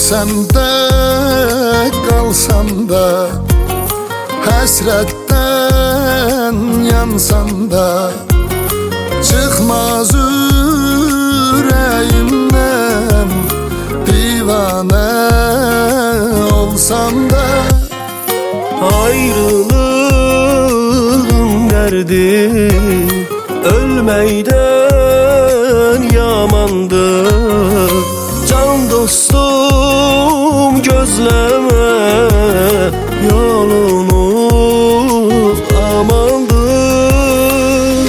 Ölsəm də, qalsam da, həsrətdən yansam da, çıxmaz ürəyimdən divanə olsam da. Ayrılığın dərdi ölməkdən yamandır. Can dostum gözləmə yolunu amandır.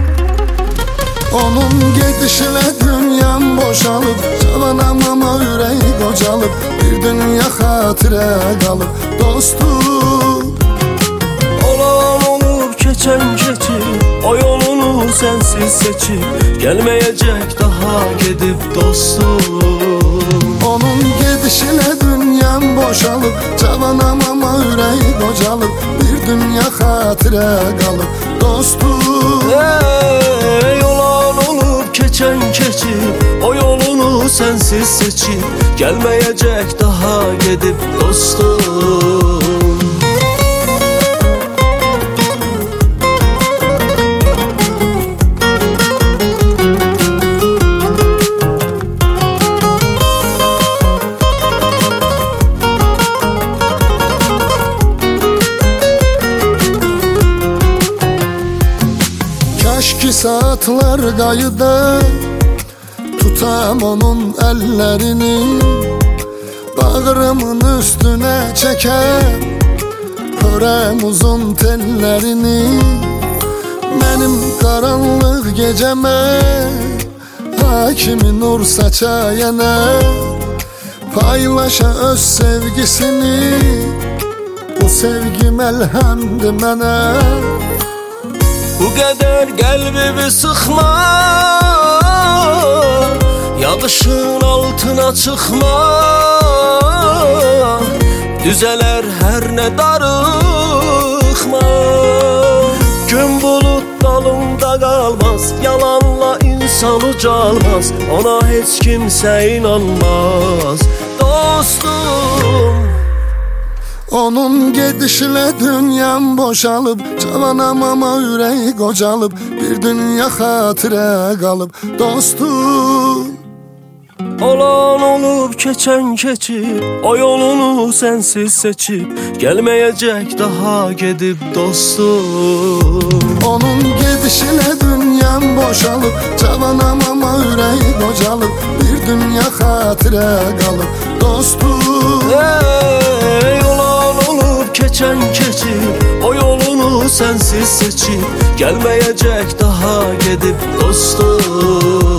Onun gedişinə dünyam boşalıb, cavanam ama ürək qocalıb, bir dünya xatirə qalıb dostum. Olan olub keçən keçib, o yolunu sənsiz seçib, gəlməyəcək daha gedib dostum. Onun gedişinə dünyam boşalıb, cavanam ama ürək qocalıb, bir dünya xatirə qalıb dostum. Olan olub keçən keçib, o yolunu sənsiz seçib, gəlməyəcək daha gedib dostum. Kaşki saatlar qayıda, tutam onun əllərini, bağrımın üstünə çəkəm, hörəm uzun tellərini. Mənim qaranlıq gecəmə hakimi nur saçayana, paylaşa öz sevgisini, bu sevgi məlhəmdir mənə. Bu qədər qəlbimi sıxma, yağışın altına çıxma, düzələr hər nə darıxma. Gün bulut dalında qalmaz, yalanla insan ucalmaz, ona heç kimsə inanmaz dostum. Onun gedişinə dünyam boşalıb, cavanam ama ürək qocalıb, bir dünya xatirə qalıb dostum. Olan olub keçən keçib, o yolunu sənsiz seçib, gəlməyəcək daha gedib dostum. Onun gedişinə dünyam boşalıb, cavanam ama ürək qocalıb, bir dünya xatirə qalıb dostum. Keçən keçib, o yolunu sənsiz seçib, gəlməyəcək daha gedib dostum.